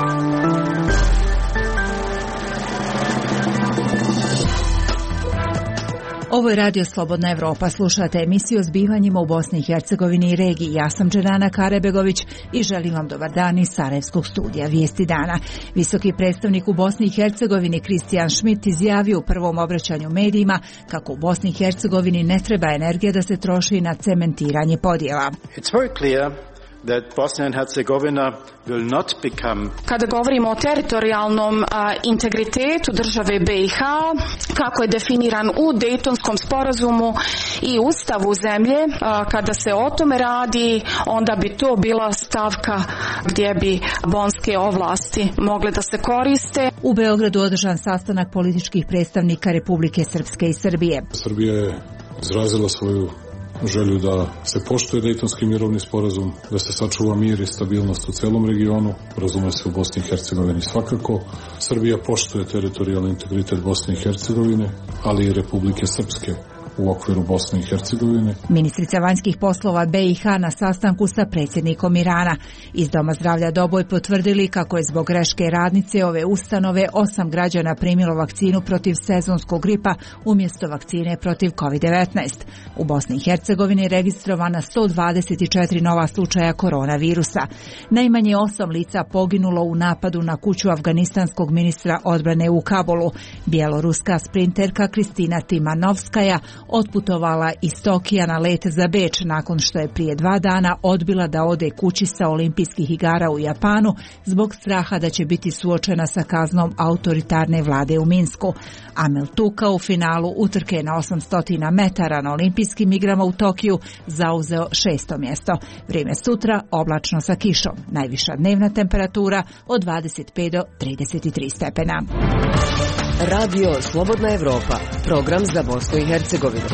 Ovo je Radio Slobodna Evropa. Slušate emisiju o zbivanjima u Bosni i Hercegovini i regiji. Ja sam Dženana Karebegović i želim vam dobar dan iz Sarajevskog studija Vijesti dana. Visoki predstavnik u Bosni i Hercegovini Kristijan Šmit izjavio u prvom obraćanju medijima kako u Bosni i Hercegovini ne treba energija da se troši na cementiranje podjela. It's very clear that Bosnia and Herzegovina will not become. Kada govorimo o teritorijalnom integritetu države BiH, kako je definiran u Dejtonskom sporazumu i ustavu zemlje, kada se o tome radi, onda bi to bila stavka gdje bi bonske ovlasti mogle da se koriste. U Beogradu održan sastanak političkih predstavnika Republike Srpske i Srbije. Srbija je izrazila svoju želju da se poštuje Dejtonski mirovni sporazum, da se sačuva mir i stabilnost u celom regionu, razume se u Bosni i Hercegovini svakako. Srbija poštuje teritorijalni integritet Bosne i Hercegovine, ali i Republike Srpske u okviru Bosne i Hercegovine. Ministrica vanjskih poslova BiH na sastanku sa predsjednikom Irana. Iz Doma zdravlja Doboj potvrdili kako je zbog greške radnice ove ustanove 8 građana primilo vakcinu protiv sezonskog gripa umjesto vakcine protiv COVID-19. U Bosni i Hercegovini registrovana 124 nova slučaja koronavirusa. Najmanje 8 lica poginulo u napadu na kuću afganistanskog ministra odbrane u Kabulu. Bjeloruska sprinterka Kristina Timanovskaja otputovala iz Tokija na let za Beč nakon što je prije 2 dana odbila da ode kući sa olimpijskih igara u Japanu zbog straha da će biti suočena sa kaznom autoritarne vlade u Minsku. Amel Tuka u finalu utrke na 800 metara na olimpijskim igrama u Tokiju zauzeo 6. mjesto. Vrijeme sutra oblačno sa kišom. Najviša dnevna temperatura od 25 do 33 stepena. Radio Slobodna Evropa, program za Bosnu i Hercegovinu.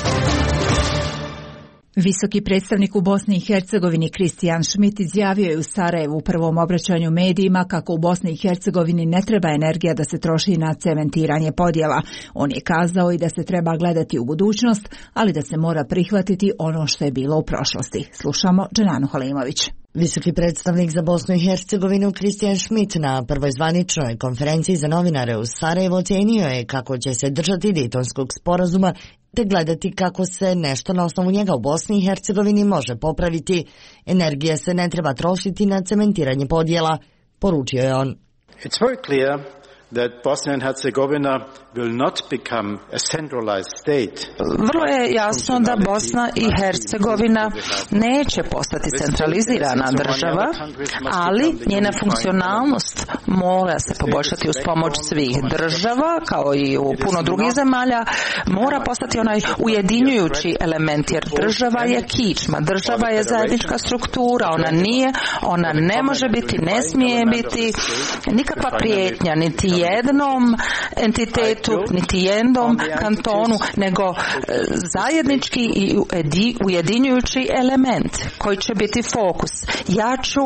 Visoki predstavnik u Bosni i Hercegovini Kristijan Šmit izjavio je u Sarajevu u prvom obraćanju medijima kako u Bosni i Hercegovini ne treba energija da se troši na cementiranje podjela. On je kazao i da se treba gledati u budućnost, ali da se mora prihvatiti ono što je bilo u prošlosti. Slušamo Dženanu Halimović. Visoki predstavnik za Bosnu i Hercegovinu Kristijan Šmit na prvoj zvaničnoj konferenciji za novinare u Sarajevu ocenio je kako će se držati Dejtonskog sporazuma te gledati kako se nešto na osnovu njega u Bosni i Hercegovini može popraviti. Energija se ne treba trošiti na cementiranje podjela, poručio je on. It's very clear that Bosnia and Herzegovina will not become a centralized state. Vrlo je jasno da Bosna i Hercegovina neće postati centralizirana država, ali njena funkcionalnost mora se poboljšati uz pomoć svih država, kao i u puno drugih zemalja, mora postati onaj ujedinjujući element, jer država je kičma, država je zajednička struktura, ona ne može biti, ne smije biti nikakva prijetnja, niti jednom entitetu, niti jednom kantonu, nego zajednički i ujedinjujući element koji će biti fokus. Ja ću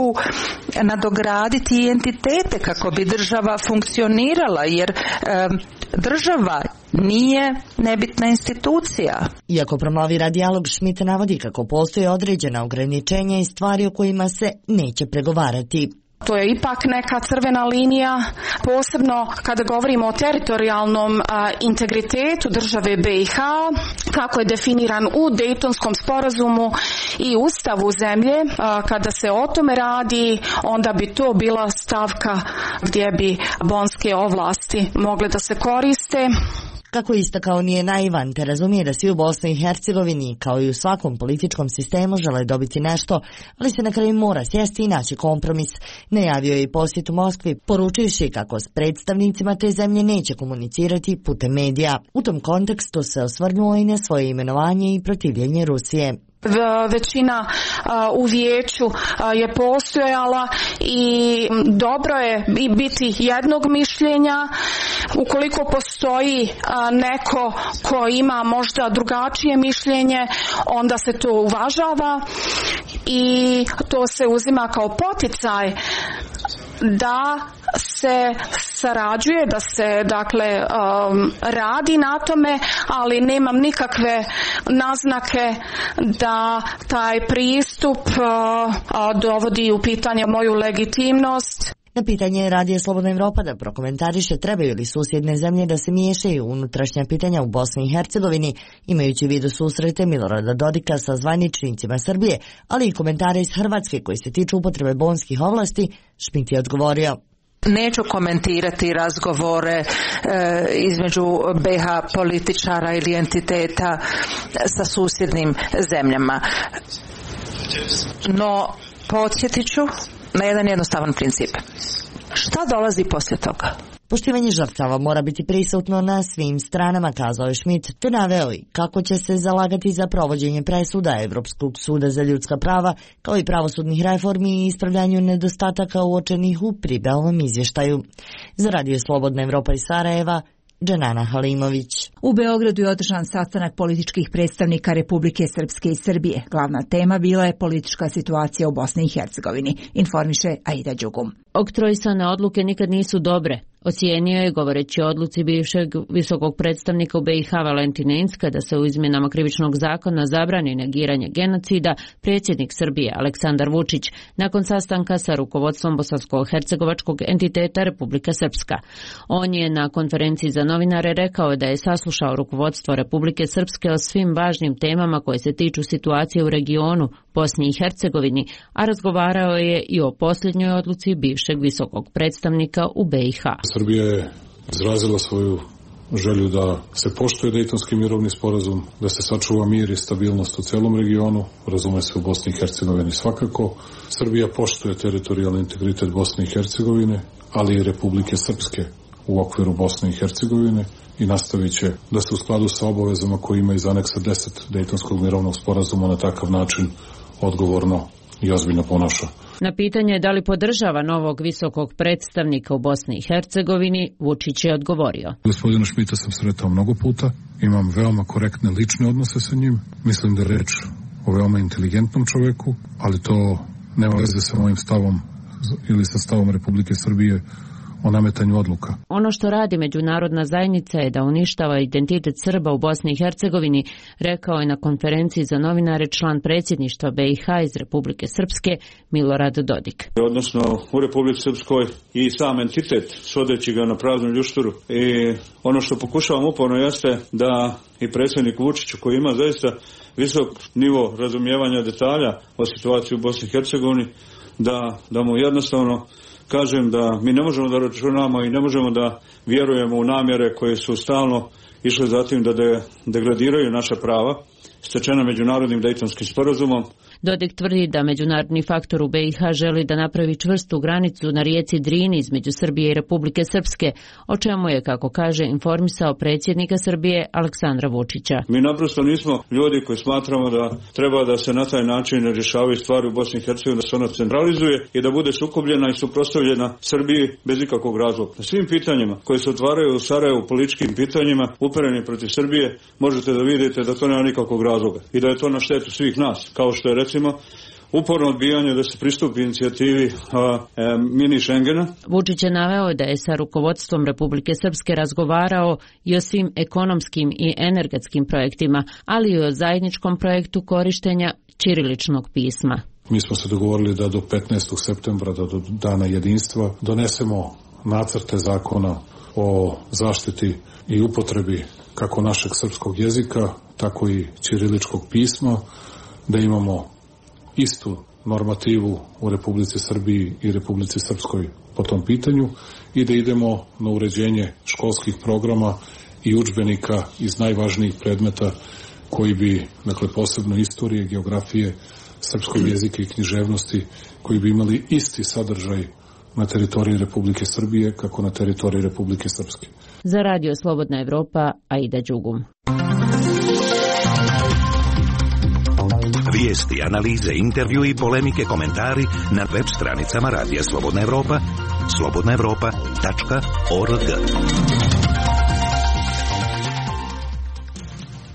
nadograditi entitete kako bi država funkcionirala, jer država nije nebitna institucija. Iako promovira dijalog, Šmit navodi kako postoje određena ograničenja i stvari o kojima se neće pregovarati. To je ipak neka crvena linija, posebno kada govorimo o teritorijalnom integritetu države BiH, kako je definiran u Dejtonskom sporazumu i ustavu zemlje. Kada se o tome radi, onda bi to bila stavka gdje bi bonske ovlasti mogle da se koriste. Kako istakao, nije naivan te razumije da svi u Bosni i Hercegovini, kao i u svakom političkom sistemu, žele dobiti nešto, ali se na kraju mora sjesti i naći kompromis. Najavio je i posjet u Moskvi, poručivši kako s predstavnicima te zemlje neće komunicirati putem medija. U tom kontekstu se osvrnuo i na svoje imenovanje i protivljenje Rusije. Većina u vijeću je postojala i dobro je biti jednog mišljenja. Ukoliko postoji neko ko ima možda drugačije mišljenje, onda se to uvažava i to se uzima kao poticaj da se sarađuje, da se radi na tome, ali nemam nikakve naznake da taj pristup dovodi u pitanje moju legitimnost. Na pitanje Radija Slobodna Evropa da prokomentariše trebaju li susjedne zemlje da se miješaju u unutrašnja pitanja u Bosni i Hercegovini, imajući u vidu susrete Milorada Dodika sa zvaničnicima Srbije, ali i komentare iz Hrvatske koji se tiču upotrebe bonskih ovlasti, Šmit je odgovorio: Neću komentirati razgovore između BiH političara ili entiteta sa susjednim zemljama. No, podsjetit ću na jedan jednostavan princip. Šta dolazi poslije toga? Poštivanje žrtava mora biti prisutno na svim stranama, kazao je Šmit, te naveo i kako će se zalagati za provođenje presuda Evropskog suda za ljudska prava, kao i pravosudnih reformi i ispravljanju nedostataka uočenih u pribavnom izvještaju. Za Radio Slobodna Evropa iz Sarajeva, Dženana Halimović. U Beogradu je održan sastanak političkih predstavnika Republike Srpske i Srbije. Glavna tema bila je politička situacija u Bosni i Hercegovini, informiše Aida Đugum. Oktroisane odluke nikad nisu dobre, ocijenio je govoreći o odluci bivšeg visokog predstavnika u BiH Valentina Incka da se u izmjenama krivičnog zakona zabrani negiranje genocida predsjednik Srbije Aleksandar Vučić nakon sastanka sa rukovodstvom bosansko-hercegovačkog entiteta Republika Srpska. On je na konferenciji za novinare rekao da je saslušao rukovodstvo Republike Srpske o svim važnim temama koje se tiču situacije u regionu Bosni i Hercegovini, a razgovarao je i o posljednjoj odluci bivšeg visokog predstavnika u BiH. Srbija je izrazila svoju želju da se poštuje Dejtonski mirovni sporazum, da se sačuva mir i stabilnost u celom regionu, razume se u Bosni i Hercegovini svakako. Srbija poštuje teritorijalni integritet Bosne i Hercegovine, ali i Republike Srpske u okviru Bosne i Hercegovine i nastavit će da se u skladu sa obavezama koje ima iz aneksa 10 Dejtonskog mirovnog sporazuma na takav način odgovorno i ozbiljno ponaša. Na pitanje da li podržava novog visokog predstavnika u Bosni i Hercegovini, Vučić je odgovorio: Gospodina Šmita sam sretao mnogo puta, imam veoma korektne lične odnose sa njim, mislim da je reč o veoma inteligentnom čoveku, ali to nema veze sa mojim stavom ili sa stavom Republike Srbije o nametanju odluka. Ono što radi međunarodna zajednica je da uništava identitet Srba u Bosni i Hercegovini, rekao je na konferenciji za novinare član predsjedništva BiH iz Republike Srpske Milorad Dodik. Odnosno u Republici Srpskoj i sam entitet, svodeći ga na praznu ljušturu. I ono što pokušavam uporno jeste da i predsjednik Vučić, koji ima zaista visok nivo razumijevanja detalja o situaciji u Bosni i Hercegovini, da mu jednostavno kažem da mi ne možemo da računamo i ne možemo da vjerujemo u namjere koje su stalno išle zatim da degradiraju naša prava stečena međunarodnim Dejtonskim sporazumom. Dodik tvrdi da međunarodni faktor u BiH želi da napravi čvrstu granicu na rijeci Drini između Srbije i Republike Srpske, o čemu je, kako kaže, informisao predsjednika Srbije Aleksandra Vučića. Mi naprosto nismo ljudi koji smatramo da treba da se na taj način rješavaju stvari u Bosni i Hercegovini, da se ona centralizuje i da bude sukobljena i suprotstavljena Srbiji bez ikakvog razloga. Na svim pitanjima koje se otvaraju u Sarajevu, političkim pitanjima upereni protiv Srbije, možete da vidite da to nema nikakvog razloga i da je to na štetu svih nas, kao što je recimo uporno odbijanje da se pristupi inicijativi mini Schengena. Vučić je naveo da je sa rukovodstvom Republike Srpske razgovarao i o svim ekonomskim i energetskim projektima, ali i o zajedničkom projektu korištenja ćiriličnog pisma. Mi smo se dogovorili da do 15. septembra, do dana jedinstva, donesemo nacrte zakona o zaštiti i upotrebi kako našeg srpskog jezika, tako i ćiriličkog pisma, da imamo istu normativu u Republici Srbiji i Republici Srpskoj po tom pitanju i da idemo na uređenje školskih programa i udžbenika iz najvažnijih predmeta koji bi, dakle, posebno istorije, geografije, srpskog jezika i književnosti, koji bi imali isti sadržaj na teritoriji Republike Srbije kako na teritoriji Republike Srpske. Za Radio Slobodna Evropa, Aida Đugum. Vijesti, analize, intervju i polemike, komentari na web stranicama Radija Slobodna Evropa, slobodnaevropa.org.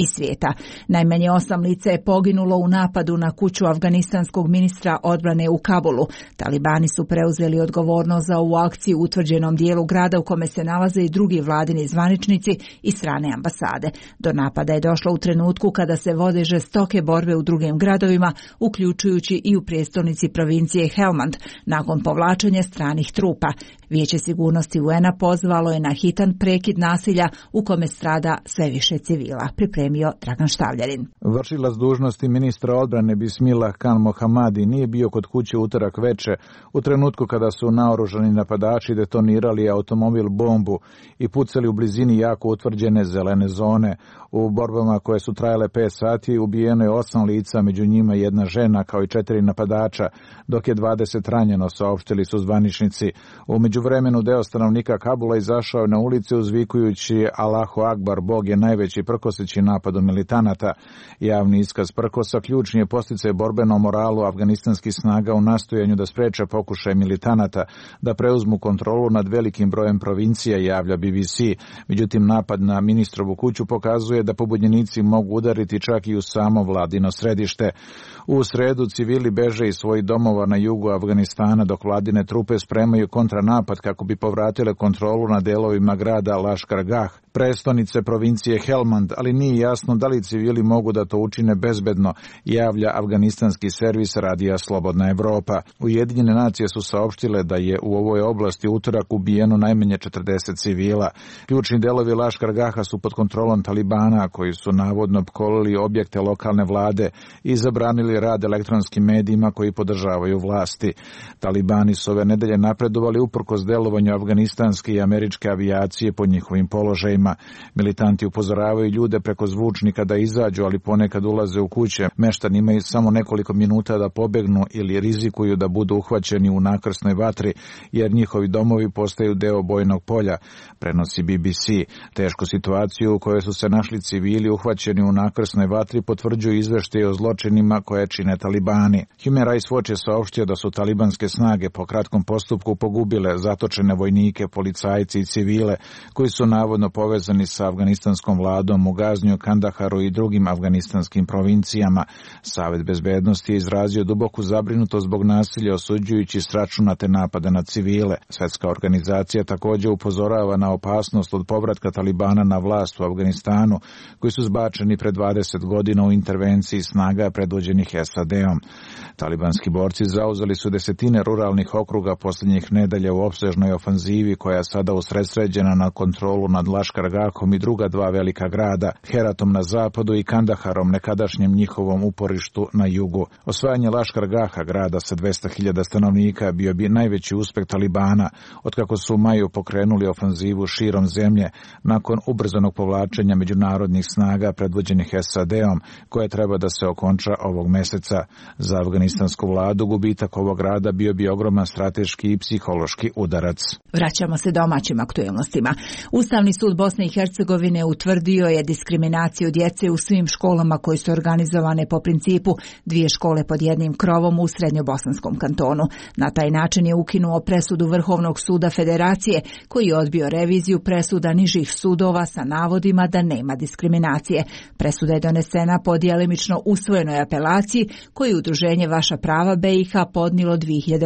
i svijeta. Najmanje 8 lica je poginulo u napadu na kuću afganistanskog ministra odbrane u Kabulu. Talibani su preuzeli odgovornost za ovu akciju u utvrđenom dijelu grada u kome se nalaze i drugi vladini zvaničnici i strane ambasade. Do napada je došlo u trenutku kada se vode žestoke borbe u drugim gradovima, uključujući i u prijestolnici provincije Helmand, nakon povlačenja stranih trupa. Vijeće sigurnosti UN-a pozvalo je na hitan prekid nasilja u kome strada sve više civila. Pripremio Dragan Štavljarin. Vršilac dužnosti ministra odbrane Bismillah Khan Mohammadi nije bio kod kuće utorak veče u trenutku kada su naoružani napadači detonirali automobil bombu i pucali u blizini jako utvrđene zelene zone. U borbama koje su trajale 5 sati ubijeno je 8 lica, među njima jedna žena kao i 4 napadača, dok je 20 ranjeno, saopštili su zvaničnici. U međuvremenu deo stanovnika Kabula izašao na ulice uzvikujući Allahu Akbar, Bog je najveći, prkoseći napadu militanata. Javni iskaz prkosa ključni je podsticaj borbenom moralu afganistanskih snaga u nastojanju da spreče pokušaj militanata da preuzmu kontrolu nad velikim brojem provincija, javlja BBC. Međutim, napad na ministrovu kuću pokazuje da pobunjenici mogu udariti čak i u samo vladino središte. U sredu civili beže iz svojih domova na jugu Afganistana dok vladine trupe spremaju kontranapad kako bi povratile kontrolu na delovima grada Lashkar Gah, prestonice provincije Helmand, ali nije jasno da li civili mogu da to učine bezbedno, javlja afganistanski servis radija Slobodna Evropa. Ujedinjene nacije su saopštile da je u ovoj oblasti utorak ubijeno najmanje 40 civila. Ključni delovi Lashkar Gaha su pod kontrolom Talibana, koji su navodno opkolili objekte lokalne vlade i zabranili rad elektronskim medijima koji podržavaju vlasti. Talibani su ove nedelje napredovali uprkos delovanju afganistanske i američke avijacije po njihovim položajima. Militanti upozoravaju ljude preko zvučnika da izađu, ali ponekad ulaze u kuće. Meštani imaju samo nekoliko minuta da pobegnu ili rizikuju da budu uhvaćeni u nakrsnoj vatri, jer njihovi domovi postaju deo bojnog polja, prenosi BBC. Tešku situaciju u kojoj su se našli civili uhvaćeni u nakrsnoj vatri potvrđuju izveštaje o zločinima koje čine Talibani. Human Rights Watch je saopštio da su talibanske snage po kratkom postupku pogubile zatočene vojnike, policajci i civile koji su navodno povezani sa afganistanskom vladom u Gazniju, Kandaharu i drugim afganistanskim provincijama. Savet bezbednosti je izrazio duboku zabrinutost zbog nasilja, osuđujući sračunate napade na civile. Svjetska organizacija također upozorava na opasnost od povratka Talibana na vlast u Afganistanu, koji su zbačeni pred 20 godina u intervenciji snaga predvođenih SAD-om. Talibanski borci zauzeli su desetine ruralnih okruga posljednjih nedelja u opsežnoj ofanzivi koja je sada usredsređena na kontrolu nad Lashkar Gahom i druga dva velika grada, Heratom na zapadu i Kandaharom, nekadašnjem njihovom uporištu na jugu. Osvajanje Lashkar Gaha, grada sa 200.000 stanovnika, bio bi najveći uspeh Talibana otkako su u maju pokrenuli ofanzivu širom zemlje nakon ubrzanog povlačenja međunarodnih snaga predvođenih SAD-om, koje treba da se okonča ovog meseca. Za afganistansku vladu gubitak ovog grada bio bi ogroman strateški i psihološki udarac. Vraćamo se domaćim aktuelnostima. Ustavni sud Bosne i Hercegovine utvrdio je diskriminaciju djece u svim školama koje su organizovane po principu 2 škole pod jednim krovom u Srednjobosanskom kantonu. Na taj način je ukinuo presudu Vrhovnog suda Federacije, koji je odbio reviziju presuda nižih sudova sa navodima da nema diskriminacije. Presuda je donesena po djelimično usvojenoj apelaciji koju Udruženje Vaša prava BiH podnilo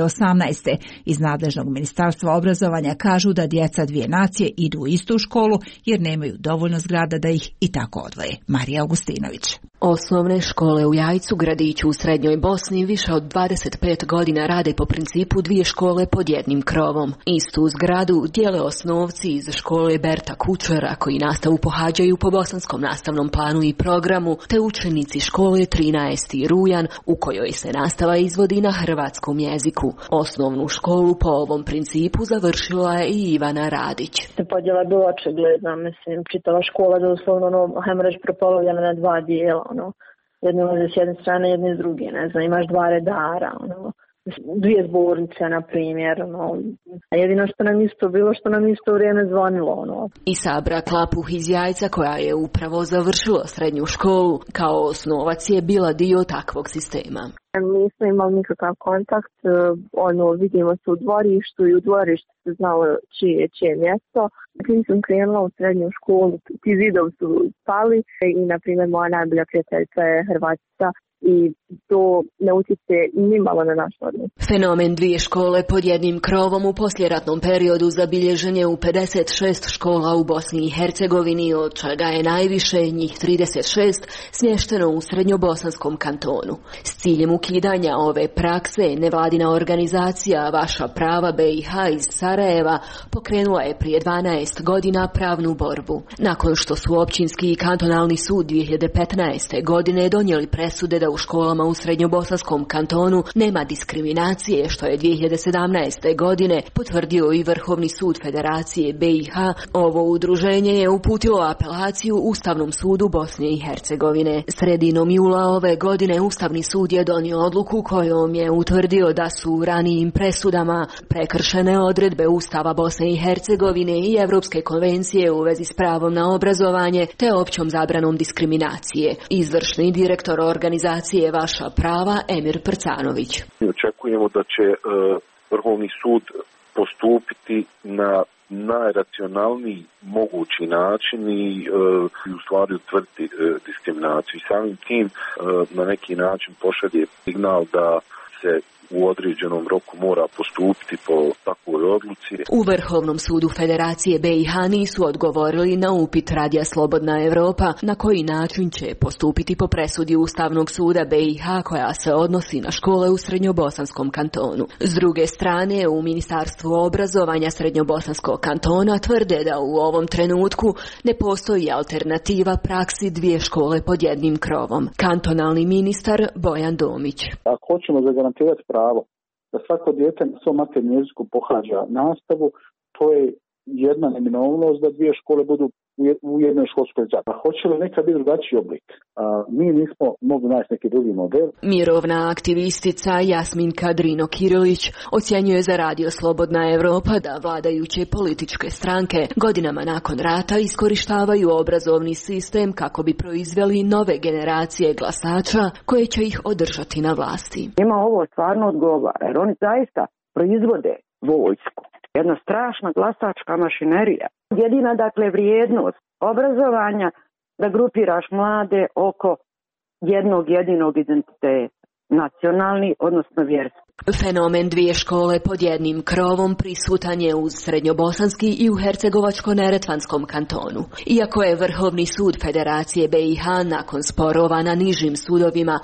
2018. Iz nadležnog ministarstva obrazovanja kažu da djeca dvije nacije idu u istu školu jer nemaju dovoljno zgrada da ih i tako odvoje. Marija Augustinović. Osnovne škole u Jajcu, gradiću u Srednjoj Bosni, više od 25 godina rade po principu 2 škole pod jednim krovom. Istu zgradu dijele osnovci iz škole Berta Kučera, koji nastavu pohađaju po bosanskom nastavnom planu i programu, te učenici škole 13. Rujan, u kojoj se nastava izvodi na hrvatskom jeziku. Osnovnu školu po ovom principu završila je i Ivana Radić. Podjela je bila očigledna, mislim, čitava škola je doslovno, hajmo reći, prepolovljena na 2 dijela, jedno ulaze s jedne strane, jedne s druge, ne znam, imaš 2 redara, 2 zbornice, na primjer. A jedino što nam isto bilo, što nam isto vrijeme zvonilo. Isabra Klapuh iz Jajca, koja je upravo završila srednju školu, kao osnovac je bila dio takvog sistema. Nismo imali nikakav kontakt, vidimo se u dvorištu i u dvorištu se znalo čije mjesto. Tim sam krenula u srednju školu, ti zidovi su pali i, na primjer, moja najbolja prijateljica je Hrvatica i to ne utječe nimalo na naš odnos. Fenomen 2 škole pod jednim krovom u poslijeratnom periodu zabilježen je u 56 škola u Bosni i Hercegovini, od čega je najviše, njih 36, smješteno u Srednjobosanskom kantonu. S ciljem ukidanja ove prakse, nevladina organizacija Vaša prava BiH iz Sarajeva pokrenula je prije 12 godina pravnu borbu. Nakon što su općinski i kantonalni sud 2015. godine donijeli presude da u školama u Srednjobosanskom kantonu nema diskriminacije, što je 2017. godine potvrdio i Vrhovni sud Federacije BiH, ovo udruženje je uputilo apelaciju Ustavnom sudu Bosne i Hercegovine. Sredinom jula ove godine Ustavni sud je donio odluku kojom je utvrdio da su u ranijim presudama prekršene odredbe Ustava Bosne i Hercegovine i Evropske konvencije u vezi s pravom na obrazovanje te općom zabranom diskriminacije. Izvršni direktor organizacije Vaša prava Emir Prcanović. Očekujemo da će Vrhovni sud postupiti na najracionalniji mogući način i u stvari utvrditi diskriminaciju. I samim tim na neki način pošalje signal da se u određenom roku mora postupiti po takvoj odluci. U Vrhovnom sudu Federacije BiH nisu odgovorili na upit Radija Slobodna Evropa na koji način će postupiti po presudi Ustavnog suda BiH koja se odnosi na škole u Srednjobosanskom kantonu. S druge strane, u Ministarstvu obrazovanja Srednjobosanskog kantona tvrde da u ovom trenutku ne postoji alternativa praksi 2 škole pod jednim krovom. Kantonalni ministar Bojan Domić. Ako hoćemo zagarantirati pravo da svako dijete na svom maternjem jeziku pohađa nastavu, to je jedna neminovnost da 2 škole budu u jednoj školskoj zajednici. Hoće li nekad biti drugačiji oblik? Mi nismo mogli naći neki drugi model. Mirovna aktivistica Jasminka Drino-Kirilić ocjenjuje za Radio Slobodna Evropa da vladajuće političke stranke godinama nakon rata iskorištavaju obrazovni sistem kako bi proizveli nove generacije glasača koje će ih održati na vlasti. Njima ovo stvarno odgovara jer oni zaista proizvode vojsku. Jedna strašna glasačka mašinerija. Jedina, vrijednost obrazovanja da grupiraš mlade oko jednog jedinog identiteta, nacionalni, odnosno vjerski. Fenomen 2 škole pod jednim krovom prisutan je uz Srednjobosanski i u Hercegovačko-neretvanskom kantonu. Iako je Vrhovni sud Federacije BiH nakon sporova na nižim sudovima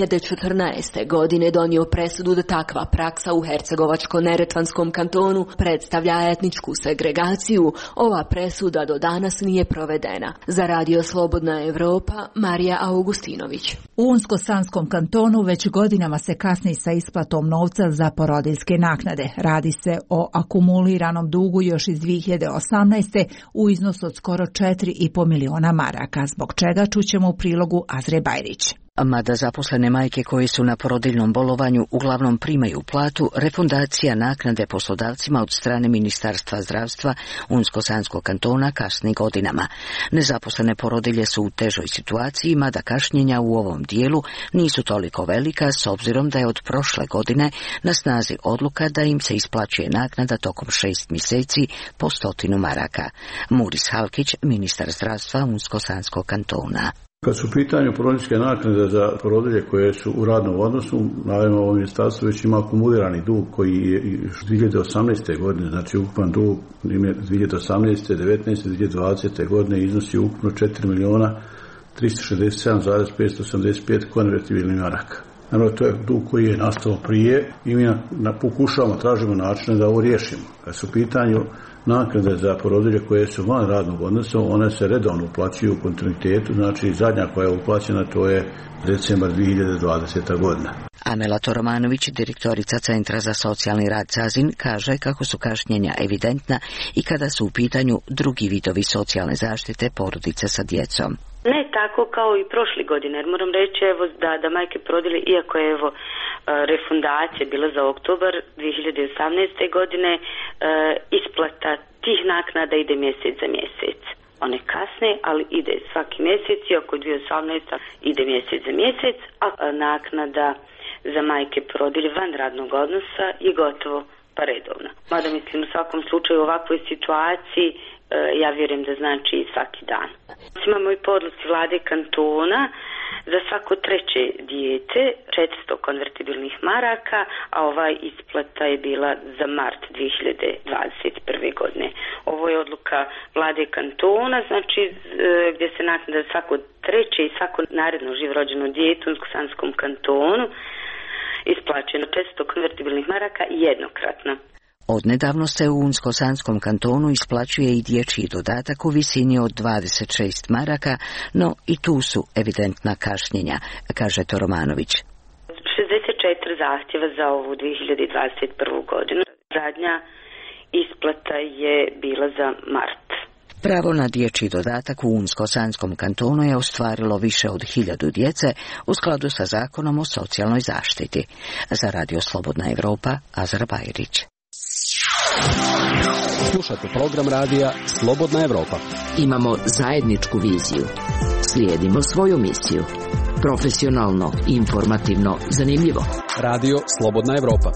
2014. godine donio presudu da takva praksa u Hercegovačko-neretvanskom kantonu predstavlja etničku segregaciju, ova presuda do danas nije provedena. Za Radio Slobodna Evropa, Marija Augustinović. U Unsko-Sanskom kantonu već godinama se kasni sa isplatom novca za porodiljske naknade. Radi se o akumuliranom dugu još iz 2018. u iznosu od skoro 4,5 miliona maraka, zbog čega čućemo u prilogu Azre Bajrić. Mada zaposlene majke koje su na porodiljnom bolovanju uglavnom primaju platu, refundacija naknade poslodavcima od strane Ministarstva zdravstva Unsko-Sanskog kantona kasni godinama. Nezaposlene porodilje su u težoj situaciji, mada kašnjenja u ovom dijelu nisu toliko velika s obzirom da je od prošle godine na snazi odluka da im se isplaćuje naknada tokom 6 mjeseci po 100 maraka. Muris Halkić, ministar zdravstva Unsko-Sanskog kantona. Kad su u pitanju porodiljske naknade za porodilje koje su u radnom odnosu, naravno ovo ministarstvo već ima akumulirani dug koji je 2018. godine, znači ukupan dug 2018. 19. 2020. godine iznosi ukupno 4.367.585 konvertibilnih maraka. Naravno, to je dug koji je nastao prije i mi pokušavamo, tražimo načine da ovo riješimo. Kad su u pitanju naknade za porodilje koje su van radnog odnosa, one se redovno uplaćuju u kontinuitetu, znači zadnja koja je uplaćena to je decembar 2020. godina. Amela Toromanović, direktorica Centra za socijalni rad Zazin, kaže kako su kašnjenja evidentna i kada su u pitanju drugi vidovi socijalne zaštite porodice sa djecom. Ne tako kao i prošle godine, jer moram reći evo da majke porodilje, iako je evo refundacija bila za oktobar 2018. godine, isplata tih naknada ide mjesec za mjesec. One kasne, ali ide svaki mjesec i oko 2018. ide mjesec za mjesec, a naknada za majke porodilje van radnog odnosa je gotovo pa redovna. Mada mislim u svakom slučaju u ovakvoj situaciji ja vjerujem da znači svaki dan. Imamo i po odluci vlade kantona za svako treće dijete 400 konvertibilnih maraka, a ova isplata je bila za mart 2021. godine. Ovo je odluka vlade kantona, znači gdje se naknada za svako treće i svako naredno živorođeno dijete u Unsko-Sanskom kantonu isplaćeno 400 konvertibilnih maraka jednokratno. Odnedavno se u Unsko-Sanskom kantonu isplaćuje i dječji dodatak u visini od 26 maraka, no i tu su evidentna kašnjenja, kaže Toromanović. 64 zahtjeva za ovu 2021. godinu. Zadnja isplata je bila za mart. Pravo na dječji dodatak u Unsko-Sanskom kantonu je ostvarilo više od 1000 djece u skladu sa zakonom o socijalnoj zaštiti. Za Radio Slobodna Evropa, Azra Bajrić. Slušate program radija Slobodna Evropa. Imamo zajedničku viziju. Slijedimo svoju misiju. Profesionalno, informativno, zanimljivo. Radio Slobodna Evropa.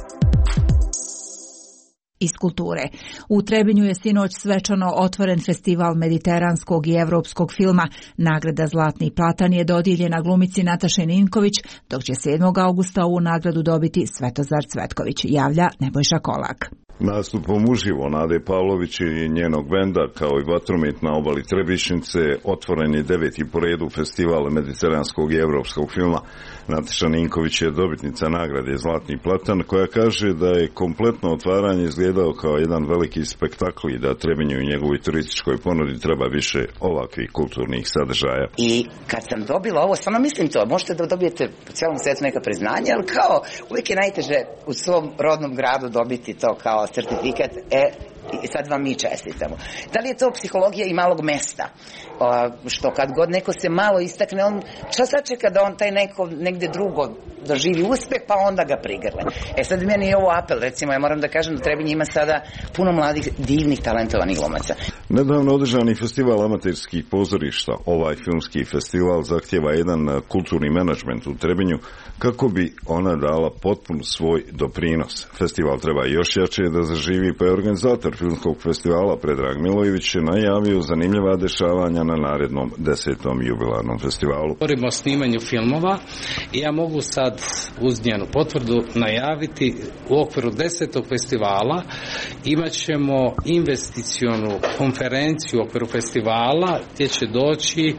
Iz kulture. U Trebinju je sinoć svečano otvoren festival mediteranskog i evropskog filma. Nagrada Zlatni platan je dodijeljena glumici Nataši Ninković, dok će 7. augusta ovu nagradu dobiti Svetozar Cvetković, javlja Nebojša Kolak. Nastupom uživo Nade Pavlović i njenog benda kao i vatromet na obali Trebišnjice otvoren je 9. po redu festival mediteranskog i evropskog filma. Nataša Ninković je dobitnica nagrade Zlatni platan, koja kaže da je kompletno otvaranje izgledao kao jedan veliki spektakl i da Trebinju i njegovoj turističkoj ponudi treba više ovakvih kulturnih sadržaja. I kad sam dobila ovo, stvarno mislim to, možete da dobijete po cijelom svijetu neka priznanja, ali kao uvijek je najteže u svom rodnom gradu dobiti to kao certifikat, i sad vam mi čestitamo. Da li je to psihologija i malog mesta? Što kad god neko se malo istakne, on sad čeka da on taj neko negdje drugo doživi uspjeh, pa onda ga prigrle. Sad meni je ovo apel, recimo, ja moram da kažem da Trebinje ima sada puno mladih, divnih, talentovanih glumaca. Nedavno održani festival amaterskih pozorišta, ovaj filmski festival zahtjeva jedan kulturni menadžment u Trebinju kako bi ona dala potpun svoj doprinos. Festival treba još jače da zaživi, pa je organizator filmskog festivala Predrag Milojević najavio zanimljiva dešavanja na narednom 10. jubilarnom festivalu. Govorimo o snimanju filmova i ja mogu sad uz njenu potvrdu najaviti u okviru 10. festivala imat ćemo investicionu konferenciju u okviru festivala gdje će doći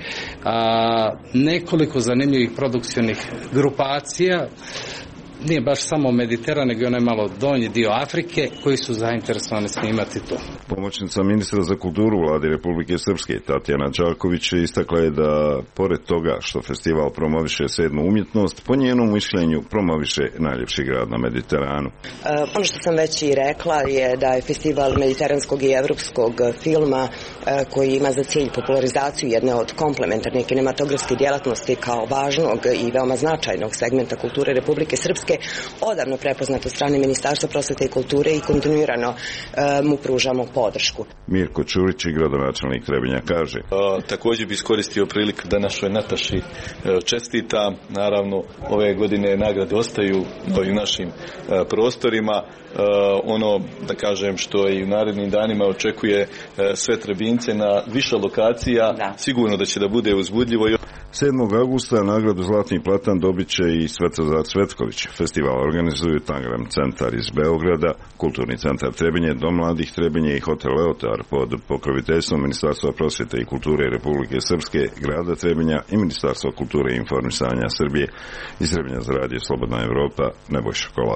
nekoliko zanimljivih produkcionih grupacija. Nije baš samo Mediteran, nego onaj malo donji dio Afrike koji su zainteresovani snimati to. Pomoćnica ministra za kulturu Vlade Republike Srpske Tatjana Đaković istakla je da pored toga što festival promoviše sedmu umjetnost, po njenom mišljenju promoviše najljepši grad na Mediteranu. Ono što sam već i rekla je da je festival mediteranskog i evropskog filma koji ima za cilj popularizaciju jedne od komplementarne kinematografske djelatnosti kao važnog i veoma značajnog segmenta kulture Republike Srpske odavno prepoznat od strane Ministarstva prosvete i kulture i kontinuirano mu pružamo podršku. Mirko Čurić, gradonačelnik Trebinja, kaže: također bi iskoristio priliku da našoj Nataši čestita. Naravno, ove godine nagrade ostaju u ovim našim prostorima. Ono, da kažem, što i u narednim danima očekuje sve Trebince na više lokacija, sigurno da će da bude uzbudljivo. 7. augusta nagradu Zlatni platan dobit će i Svetozar Cvetković. Festival organizuju Tangram centar iz Beograda, Kulturni centar Trebinje, Dom mladih Trebinje i Hotel Leotar pod pokroviteljstvom Ministarstva prosvjete i kulture Republike Srpske, grada Trebinja i Ministarstva kulture i informisanja Srbije. Iz Trebinja za Radio Slobodna Evropa, Nebojša Kolak.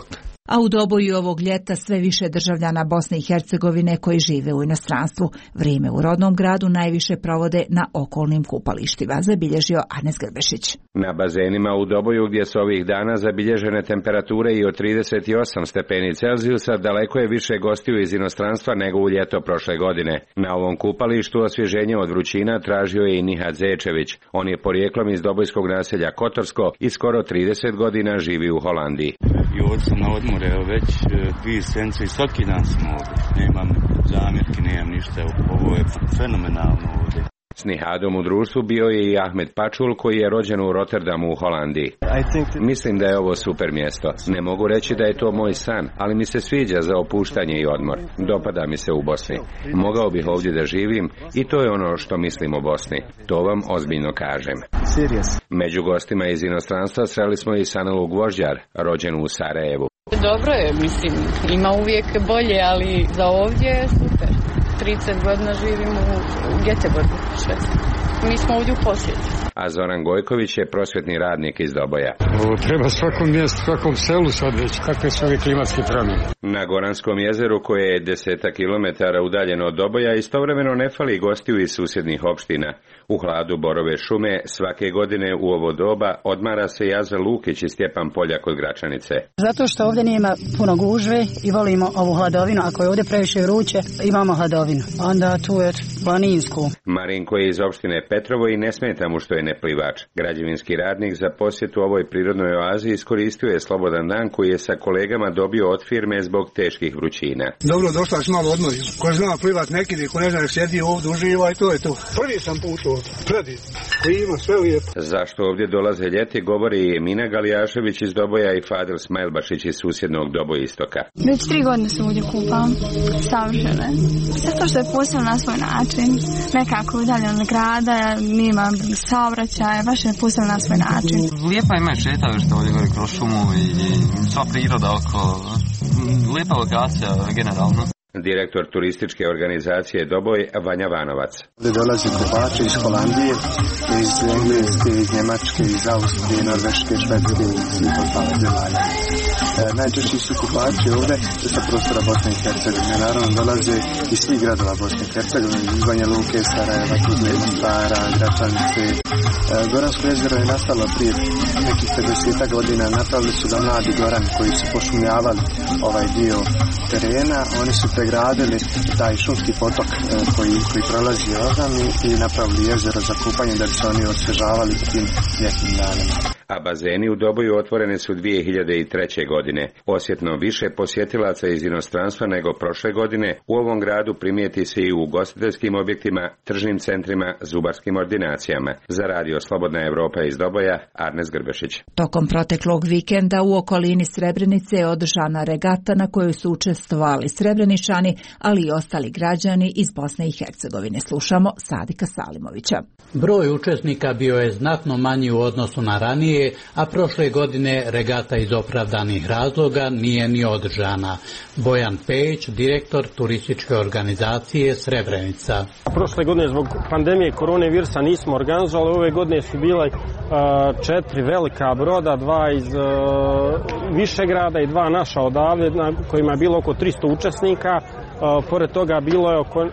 A u Doboju ovog ljeta sve više državljana Bosne i Hercegovine koji žive u inostranstvu. Vrijeme u rodnom gradu najviše provode na okolnim kupalištima, zabilježio Arnes Grbešić. Na bazenima u Doboju gdje su ovih dana zabilježene temperature i od 38 stepeni Celzijusa, daleko je više gostiju iz inostranstva nego u ljeto prošle godine. Na ovom kupalištu osvježenje od vrućina tražio je i Nihat Zečević. On je porijeklom iz dobojskog naselja Kotorsko i skoro 30 godina živi u Holandiji. I ovdje sam na odmore, već 2 sedmice i svaki dan sam ovdje. Nemam zamjerke, nemam ništa, ovo je fenomenalno ovdje. S Nihadom u društvu bio je i Ahmed Pačul koji je rođen u Rotterdamu u Holandiji. Mislim da je ovo super mjesto. Ne mogu reći da je to moj san, ali mi se sviđa za opuštanje i odmor. Dopada mi se u Bosni. Mogao bih ovdje da živim i to je ono što mislim o Bosni. To vam ozbiljno kažem. Među gostima iz inostranstva sreli smo i Sanelu Gvožđar, rođenu u Sarajevu. Dobro je, mislim, ima uvijek bolje, ali za ovdje je super. 30 godina živim u Göteborgu, Švedskoj. Mi smo ovdje u posjetu. A Zoran Gojković je prosvjetni radnik iz Doboja. Treba svakom mjestu, svakom selu sad već, kakve su ove klimatske promjene. Na Goranskom jezeru, koje je 10 kilometara udaljeno od Doboja, istovremeno ne fali gostiju iz susjednih opština. U hladu Borove šume svake godine u ovo doba odmara se Jaza Lukić i Stjepan Poljak od Gračanice. Zato što ovdje nema puno gužve i volimo ovu hladovinu. Ako je ovdje previše vruće, imamo hladovinu. Onda tu je planinsku. Marinko je iz opštine Petrovo i ne smeta mu što je neplivač. Građevinski radnik za posjetu ovoj prirodnoj oazi iskoristio je slobodan dan koji je sa kolegama dobio od firme zbog teških vrućina. Dobro, došla sam malo odmori. Ko zna plivat nekidi, ko ne zna sjedi ovdje, uživa i to je to. Prvi sam put ovdje, predivno. Klima, sve lijepo. Zašto ovdje dolaze ljeti govori i Emina Galijašević iz Doboja i Fadil Smajlbašić iz susjednog Dobojistoka. Već 3 godine se ovdje kupam, savršeno. Zato što je posebno na svoj način, nekako udaljeno od grada, nema saobraćaja, baš je posebno na svoj način. Lijepa ima šetavište ovdje gore kroz šumu i sva priroda oko, lijepa lokacija generalno. Direktor turističke organizacije Doboj, Vanja Vanovac. Ovdje dolaze kupači iz Holandije, iz Engleske, iz Njemačke, iz Austrije, Norveške, Švedske i svih ostalih zemalja. Najčešći su kupači ovdje sa prostora Bosne i Hercegovine. Naravno dolaze iz svih gradova Bosne i Hercegovine, iz Banja Luke, Sarajeva, Tuzle, Mostara, Gračanice. Goransko jezero je nastalo prije nekih 50 godina. Napravili su ga mladi gorani koji su pošumljavali ovaj dio terena. Oni su pregradili taj šumski potok koji prolazi ozami i napravili jezero za kupanje da bi se oni osvežavali u tim ljetnim danima. A bazeni u Doboju otvoreni su 2003. godine. Osjetno više posjetilaca iz inostranstva nego prošle godine u ovom gradu primijeti se i u ugostiteljskim objektima, tržnim centrima, zubarskim ordinacijama. Za radio Slobodna Evropa iz Doboja, Arnes Grbešić. Tokom proteklog vikenda u okolini Srebrenice je održana regata na kojoj su učestvovali Srebreničani, ali i ostali građani iz Bosne i Hercegovine. Slušamo Sadika Salimovića. Broj učesnika bio je znatno manji u odnosu na ranije, a prošle godine regata iz opravdanih razloga nije ni održana. Bojan Pejić, direktor turističke organizacije Srebrenica. Prošle godine zbog pandemije korone virusa nismo organizovali, ove godine su bile 4 velika broda, 2 iz Višegrada i 2 naša odavde, na kojima je bilo oko 300 učesnika. Pored toga bilo je oko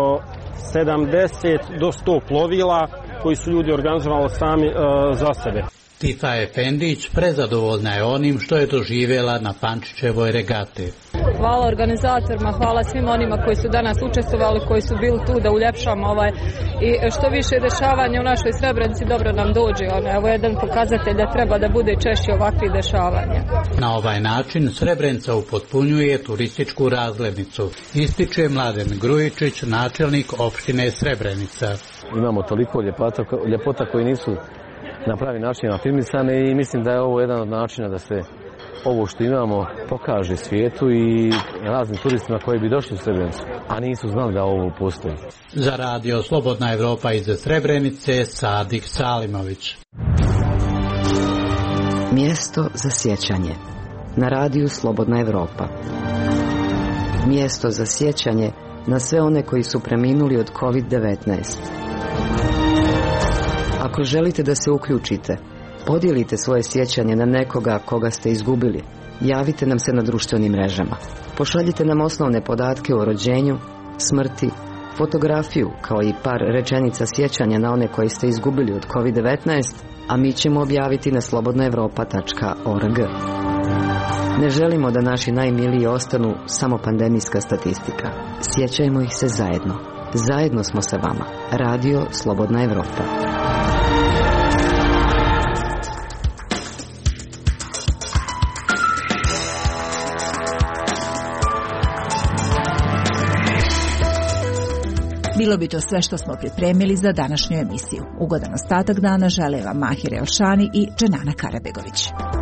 70 do 100 plovila koji su ljudi organizovali sami za sebe. Tita Efendić prezadovoljna je onim što je doživjela na Pančićevoj regati. Hvala organizatorima, hvala svim onima koji su danas učestvovali, koji su bili tu da uljepšamo i što više dešavanja u našoj Srebrenici dobro nam dođe. Evo jedan pokazatelj da treba da bude češće ovakvih dešavanja. Na ovaj način Srebrenica upotpunjuje turističku razglednicu, ističe Mladen Grujičić, načelnik opštine Srebrenica. Imamo toliko ljepota koji nisu na pravi način afirmisane i mislim da je ovo jedan od načina da se ovo što imamo pokaže svijetu i raznim turistima koji bi došli u Srebrenicu, a nisu znali da ovo postoji. Za radio Slobodna Evropa iz Srebrenice, Sadik Salimović. Mjesto za sjećanje na radiju Slobodna Evropa. Mjesto za sjećanje na sve one koji su preminuli od COVID-19. Ako želite da se uključite, podijelite svoje sjećanje na nekoga koga ste izgubili Javite nam se na društvenim mrežama. Pošaljite nam osnovne podatke o rođenju, smrti, fotografiju, kao i par rečenica sjećanja na one koje ste izgubili od COVID-19, a mi ćemo objaviti na slobodnaevropa.org. Ne želimo da naši najmiliji ostanu samo pandemijska statistika. Sjećajmo ih se zajedno. Zajedno smo sa vama. Radio Slobodna Evropa. Bilo bi to sve što smo pripremili za današnju emisiju. Ugodan ostatak dana žele vam Mahir Elšani i Dženana Karabegović.